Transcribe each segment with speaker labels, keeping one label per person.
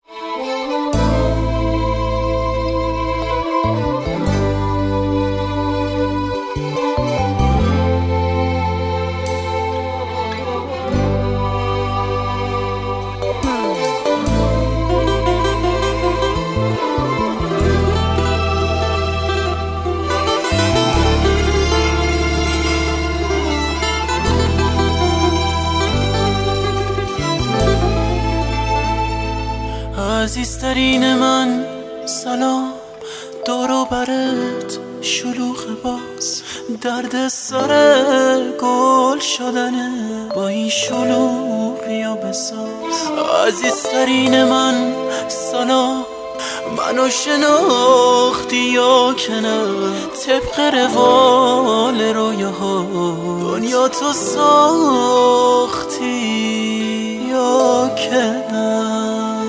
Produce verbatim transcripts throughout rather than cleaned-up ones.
Speaker 1: عزیزترین من سلام، دور و برت شلوغ باز، درد سر گل شدنه با این شلوغی ها بساز. عزیزترین من سلام، منو شناختی یا که نه؟ طبق روال رویاها دنیا تو ساختی یا که نه؟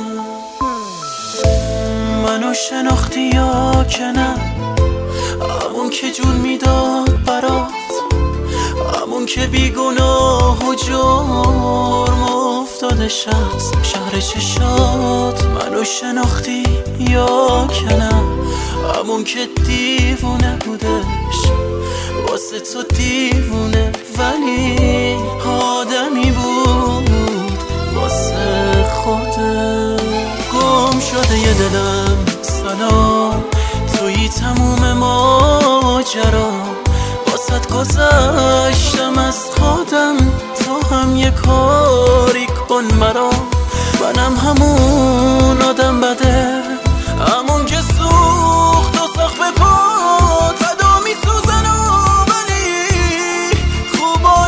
Speaker 1: منو شناختی یا که نه؟ همون که جون میداد برات، همون که بیگناه و جرم افتادش از شهر چشات. منو شناختی یا که نه؟ همون که دیوونه بودش واسه تو دیوونه، ولی آدمی بود واسه خودت. گم شده یه دلم سلام، توی تموم ماجرا واسط گذشتم از خودم، تو هم یه کاری کن مرا. منم همون آدم بده، همون که سوخت و سقف پات فدا میسوزن و ولی خوبا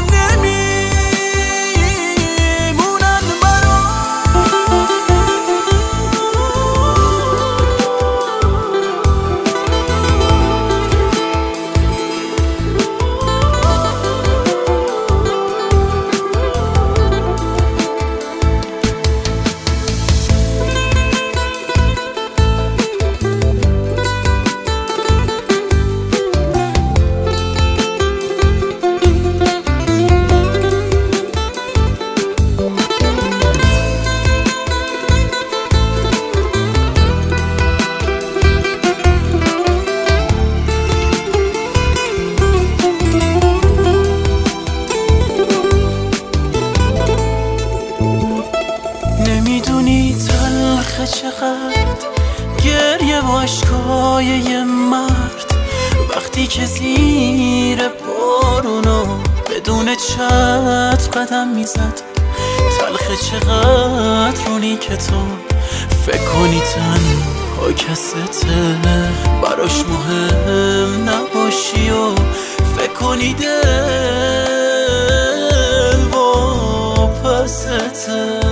Speaker 1: نمیمونن برا. نمیدونی تلخ چقدر گریه و عشقای یه مرد وقتی که زیر بارونا بدون چتر قدم میزد. تلخ چقدر رونی که تو فکر کنی تنها کسته، براش مهم نباشی و فکر کنی دل واپسته.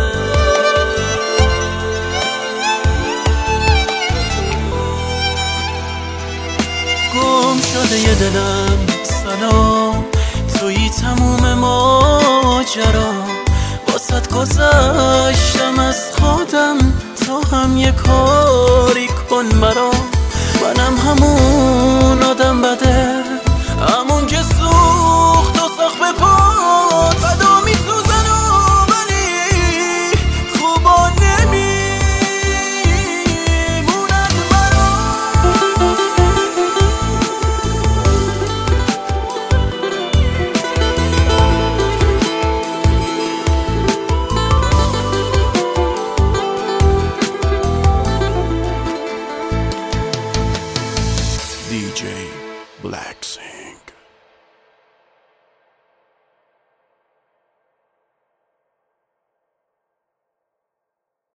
Speaker 1: گم شده یه دلم سلام، توی تموم ماجرا واسط گذشتم از خودم، تو هم یه کاری کن مرا. منم همون آدم بده، همون که سوخت و سقف پات فدا میسوزن و ولی خوبا نمیمونن مرا.
Speaker 2: D J Blacksing.